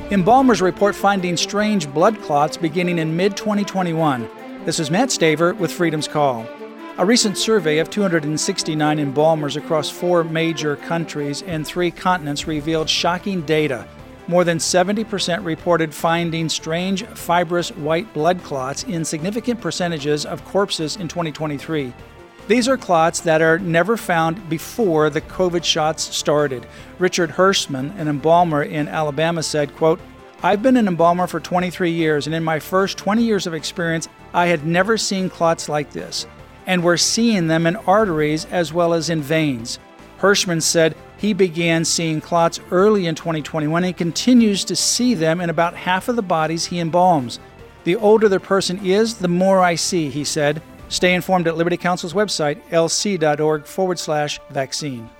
Embalmers report finding strange blood clots beginning in mid-2021. This is Matt Staver with Freedom's Call. A recent survey of 269 embalmers across 4 major countries and 3 continents revealed shocking data. More than 70% reported finding strange fibrous white blood clots in significant percentages of corpses in 2023. These are clots that are never found before the COVID shots started. Richard Hirschman, an embalmer in Alabama, said, quote, "I've been an embalmer for 23 years, and in my first 20 years of experience, I had never seen clots like this. And we're seeing them in arteries as well as in veins." Hirschman said he began seeing clots early in 2021 and continues to see them in about half of the bodies he embalms. "The older the person is, the more I see," he said. Stay informed at Liberty Counsel's website, lc.org/vaccine.